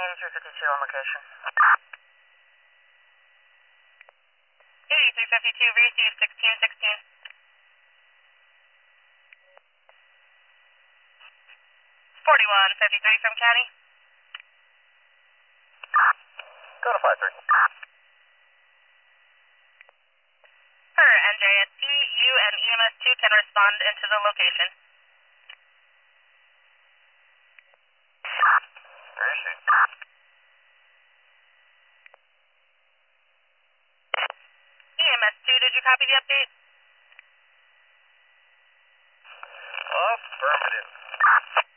8352 on location. 8352, receive 1616. 4153 from County. Go to 53. Per NJSP, you and EMS 2 can respond into the location. Where is she? EMS 2, did you copy the update? Affirmative.